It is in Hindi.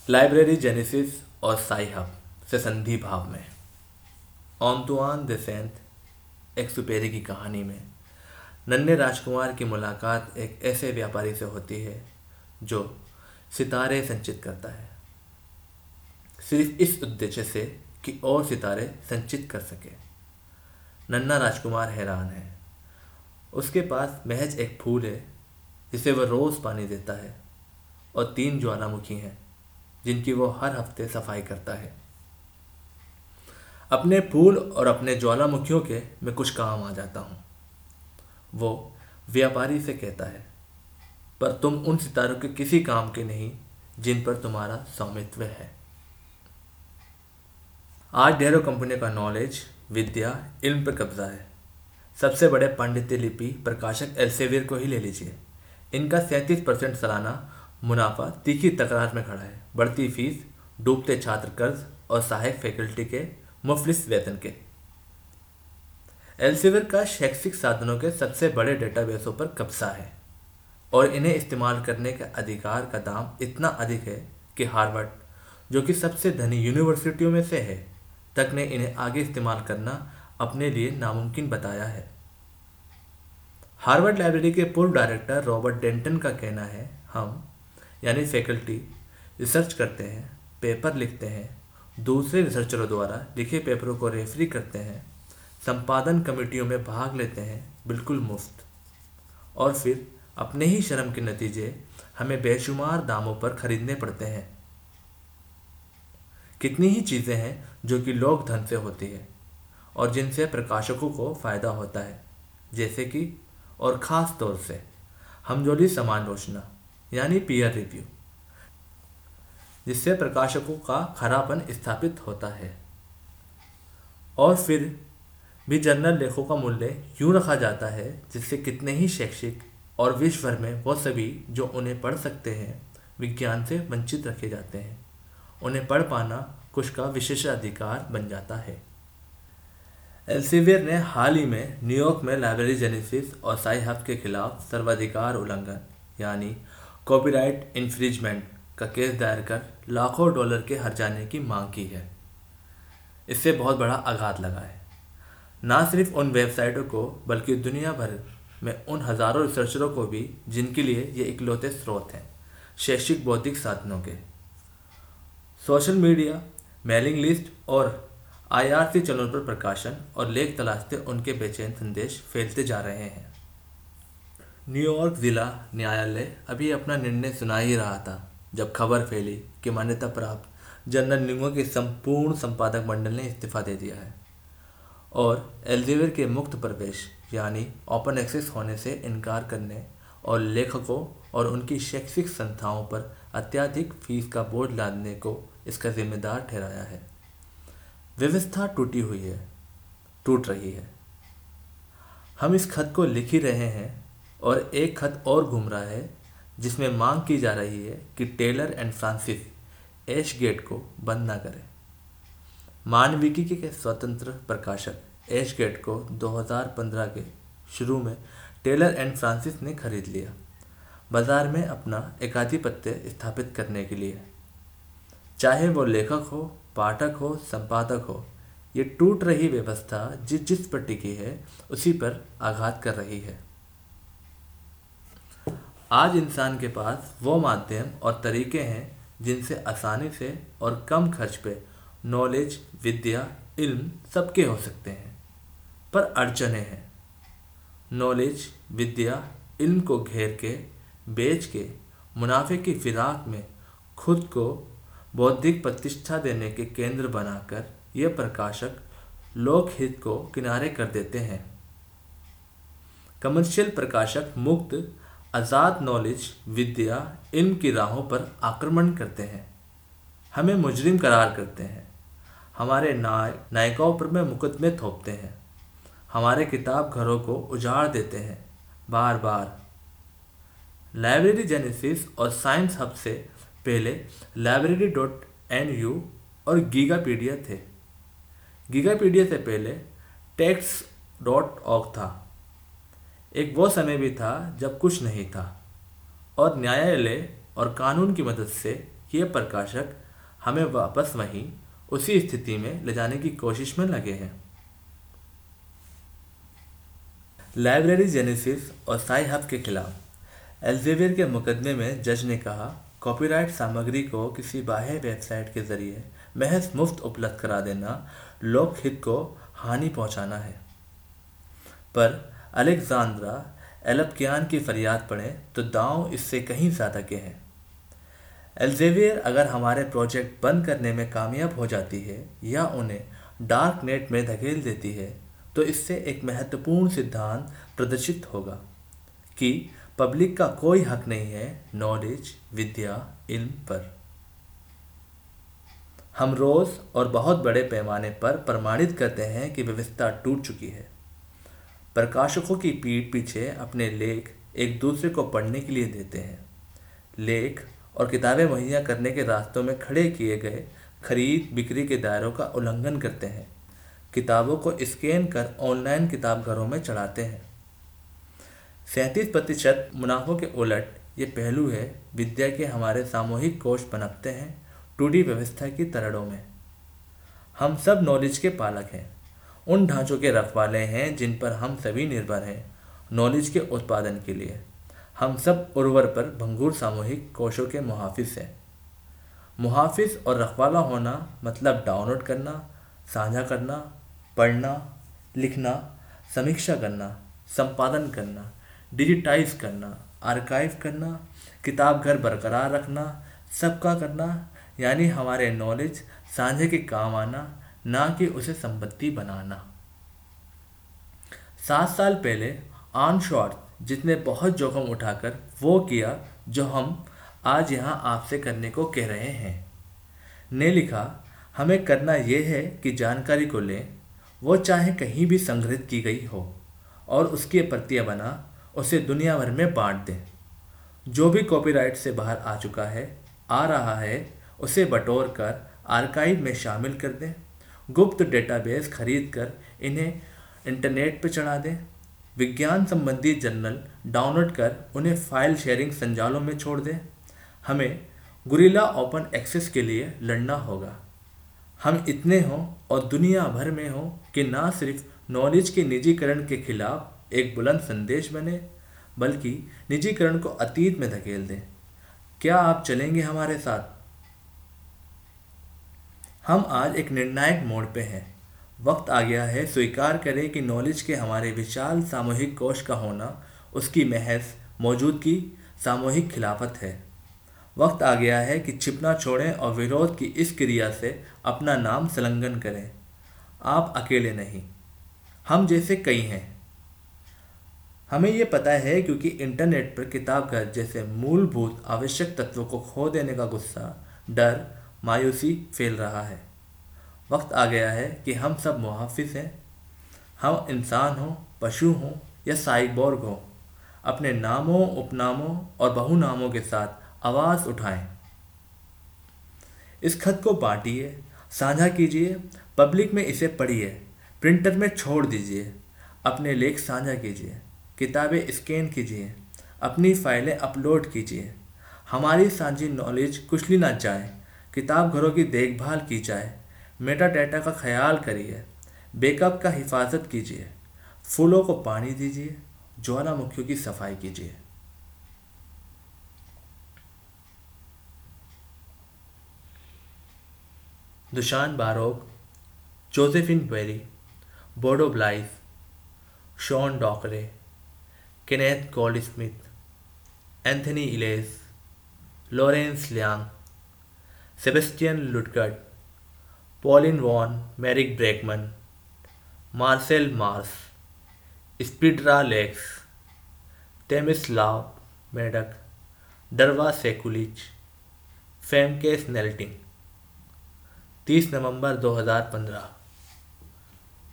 लाइब्रेरी जेनेसिस और साई हब से संधि भाव में ऑन्तुआन दे सेंट एक्सुपेरी की कहानी में नन्हे राजकुमार की मुलाकात एक ऐसे व्यापारी से होती है जो सितारे संचित करता है, सिर्फ इस उद्देश्य से कि और सितारे संचित कर सके। नन्हा राजकुमार हैरान है। उसके पास महज एक फूल है जिसे वह रोज़ पानी देता है और 3 ज्वालामुखी हैं जिनकी वो हर हफ्ते सफाई करता है। अपने फूल और अपने ज्वालामुखियों के मैं कुछ काम आ जाता हूँ, वो व्यापारी से कहता है, पर तुम उन सितारों के किसी काम के नहीं जिन पर तुम्हारा स्वामित्व है। आज ढेरों कंपनियों का नॉलेज, विद्या, इल्म पर कब्जा है। सबसे बड़े पांडित्य लिपि प्रकाशक एल्सेवियर को ही ले लीजिए। इनका 37% सालाना मुनाफा तीखी तकरार में खड़ा है। बढ़ती फीस, डूबते छात्र कर्ज और सहायक फैकल्टी के मुफलिस वेतन के। एल्सेवियर का शैक्षिक साधनों के सबसे बड़े डेटाबेसों पर कब्जा है और इन्हें इस्तेमाल करने के अधिकार का दाम इतना अधिक है कि हार्वर्ड, जो कि सबसे धनी यूनिवर्सिटियों में से है, तक ने इन्हें आगे इस्तेमाल करना अपने लिए नामुमकिन बताया है। हार्वर्ड लाइब्रेरी के पूर्व डायरेक्टर रॉबर्ट डेंटन का कहना है, हम यानी फैकल्टी रिसर्च करते हैं, पेपर लिखते हैं, दूसरे रिसर्चरों द्वारा लिखे पेपरों को रेफरी करते हैं, संपादन कमेटियों में भाग लेते हैं बिल्कुल मुफ्त, और फिर अपने ही शर्म के नतीजे हमें बेशुमार दामों पर खरीदने पड़ते हैं। कितनी ही चीज़ें हैं जो कि लोक धन से होती है और जिनसे प्रकाशकों को फ़ायदा होता है, जैसे कि और ख़ास तौर से हमजोली समालोचना यानी पीयर रिव्यू, जिससे प्रकाशकों का खरापन स्थापित होता है। और फिर भी जर्नल लेखों का मूल्य यूँ रखा जाता है जिससे कितने ही शैक्षिक और विश्व भर में वो सभी जो उन्हें पढ़ सकते हैं विज्ञान से वंचित रखे जाते हैं। उन्हें पढ़ पाना कुछ का विशेषाधिकार बन जाता है। एल्सेवियर ने हाल ही में न्यूयॉर्क में लाइब्रेरी जेनेसिस और साई हब के खिलाफ सर्वाधिकार उल्लंघन यानी कॉपीराइट इन्फ्रिंजमेंट का केस दायर कर लाखों डॉलर के हर्जाने की मांग की है। इससे बहुत बड़ा आघात लगा है, ना सिर्फ उन वेबसाइटों को बल्कि दुनिया भर में उन हज़ारों रिसर्चरों को भी जिनके लिए ये इकलौते स्रोत हैं शैक्षिक बौद्धिक साधनों के। सोशल मीडिया, मेलिंग लिस्ट और IRC चैनल पर प्रकाशन और लेख तलाशते उनके बेचैन संदेश फैलते जा रहे हैं। न्यूयॉर्क जिला न्यायालय अभी अपना निर्णय सुना ही रहा था जब खबर फैली कि मान्यता प्राप्त जर्नल न्यूयॉर्क के संपूर्ण संपादक मंडल ने इस्तीफा दे दिया है और एल्सेवियर के मुक्त प्रवेश यानी ओपन एक्सेस होने से इनकार करने और लेखकों और उनकी शैक्षिक संस्थाओं पर अत्यधिक फीस का बोझ लादने को इसका जिम्मेदार ठहराया है। व्यवस्था टूट रही है। हम इस खत को लिख ही रहे हैं और एक खत और घूम रहा है जिसमें मांग की जा रही है कि टेलर एंड फ्रांसिस एशगेट को बंद न करें। मानविकी के स्वतंत्र प्रकाशक एशगेट को 2015 के शुरू में टेलर एंड फ्रांसिस ने खरीद लिया, बाजार में अपना एकाधिपत्य स्थापित करने के लिए। चाहे वो लेखक हो, पाठक हो, संपादक हो, ये टूट रही व्यवस्था जिस पर टिकी है उसी पर आघात कर रही है। आज इंसान के पास वो माध्यम और तरीके हैं जिनसे आसानी से और कम खर्च पे नॉलेज, विद्या, इल्म सबके हो सकते हैं, पर अड़चनें हैं। नॉलेज, विद्या, इल्म को घेर के, बेच के, मुनाफे की फिराक में खुद को बौद्धिक प्रतिष्ठा देने के केंद्र बनाकर ये प्रकाशक लोकहित को किनारे कर देते हैं। कमर्शियल प्रकाशक मुक्त, आज़ाद नॉलेज, विद्या, इल्म की राहों पर आक्रमण करते हैं, हमें मुजरिम करार करते हैं, हमारे नायकों पर में मुकदमे थोपते हैं, हमारे किताब घरों को उजाड़ देते हैं बार बार। लाइब्रेरी जेनेसिस और साइंस हब से पहले library.nu और गीगापीडिया थे। गीगापीडिया से पहले text.org था। एक वो समय भी था जब कुछ नहीं था और न्यायालय और कानून की मदद से ये प्रकाशक हमें वापस वहीं उसी स्थिति में ले जाने की कोशिश में लगे हैं। लाइब्रेरी जेनेसिस और साई हब के खिलाफ एल्सेवियर के मुकदमे में जज ने कहा, कॉपीराइट सामग्री को किसी बाह्य वेबसाइट के जरिए महज मुफ्त उपलब्ध करा देना लोकहित को हानि पहुंचाना है। पर अलेक्जेंड्रा एलपकियान की फरियाद पढ़ें तो दांव इससे कहीं ज़्यादा के हैं। एल्सेवियर अगर हमारे प्रोजेक्ट बंद करने में कामयाब हो जाती है या उन्हें डार्क नेट में धकेल देती है तो इससे एक महत्वपूर्ण सिद्धांत प्रदर्शित होगा कि पब्लिक का कोई हक नहीं है नॉलेज, विद्या, इल्म पर। हम रोज़ और बहुत बड़े पैमाने पर प्रमाणित करते हैं कि व्यवस्था टूट चुकी है। प्रकाशकों की पीठ पीछे अपने लेख एक दूसरे को पढ़ने के लिए देते हैं। लेख और किताबें मुहैया करने के रास्तों में खड़े किए गए खरीद बिक्री के दायरों का उल्लंघन करते हैं। किताबों को स्कैन कर ऑनलाइन किताब घरों में चढ़ाते हैं। 37% मुनाफों के उलट ये पहलू है विद्या के हमारे सामूहिक कोष पनपते हैं टूटी व्यवस्था की तरड़ों में। हम सब नॉलेज के पालक हैं, उन ढांचों के रखवाले हैं जिन पर हम सभी निर्भर हैं नॉलेज के उत्पादन के लिए। हम सब उर्वर पर भंगुर सामूहिक कोशों के मुहाफिज हैं। मुहाफिज और रखवाला होना मतलब डाउनलोड करना, साझा करना, पढ़ना, लिखना, समीक्षा करना, संपादन करना, डिजिटाइज करना, आर्काइव करना, किताब घर बरकरार रखना, सबका करना, यानी हमारे नॉलेज साझे के काम आना, ना कि उसे संपत्ति बनाना। 7 साल पहले आर्न शॉर्ट जिसने बहुत जोखिम उठाकर वो किया जो हम आज यहाँ आपसे करने को कह रहे हैं, ने लिखा, हमें करना ये है कि जानकारी को लें, वो चाहे कहीं भी संग्रहित की गई हो, और उसकी प्रतियां बना उसे दुनिया भर में बांट दें। जो भी कॉपीराइट से बाहर आ चुका है, आ रहा है, उसे बटोर कर आर्काइव में शामिल कर दें। गुप्त डेटाबेस खरीद कर इन्हें इंटरनेट पर चढ़ा दें। विज्ञान संबंधी जर्नल डाउनलोड कर उन्हें फाइल शेयरिंग संजालों में छोड़ दें। हमें गुरिल्ला ओपन एक्सेस के लिए लड़ना होगा। हम इतने हों और दुनिया भर में हों कि ना सिर्फ नॉलेज के निजीकरण के खिलाफ एक बुलंद संदेश बने, बल्कि निजीकरण को अतीत में धकेल दें। क्या आप चलेंगे हमारे साथ? हम आज एक निर्णायक मोड़ पे हैं। वक्त आ गया है स्वीकार करें कि नॉलेज के हमारे विशाल सामूहिक कोश का होना उसकी महज मौजूदगी सामूहिक खिलाफत है। वक्त आ गया है कि छिपना छोड़ें और विरोध की इस क्रिया से अपना नाम संलग्न करें। आप अकेले नहीं, हम जैसे कई हैं। हमें ये पता है क्योंकि इंटरनेट पर किताब घर जैसे मूलभूत आवश्यक तत्वों को खो देने का गुस्सा, डर, मायूसी फैल रहा है। वक्त आ गया है कि हम सब मुहाफिज हैं। हम इंसान हों, पशु हों या साइबोर्ग हों, अपने नामों, उपनामों और बहुनामों के साथ आवाज़ उठाएं। इस खत को बांटिए, साझा कीजिए, पब्लिक में इसे पढ़िए, प्रिंटर में छोड़ दीजिए, अपने लेख साझा कीजिए, किताबें स्कैन कीजिए, अपनी फाइलें अपलोड कीजिए। हमारी साझी नॉलेज कुचली ना जाए, किताब घरों की देखभाल की जाए, मेटा डेटा का ख्याल करिए, बैकअप का हिफाजत कीजिए, फूलों को पानी दीजिए, ज्वालामुखियों की सफाई कीजिए। Dusan Barok, Josephine Berry, Bodo Balazs, Sean Dockray, Kenneth Goldsmith, Anthony Iles, Lawrence Liang, Sebastian Lutgert, Pauline van Mourik Broekman, Marcell Mars, Spideralex, Tomislav Medak, Dubravka Sekulic, फेमके स्नेल्टिंग। 30 नवंबर 2015।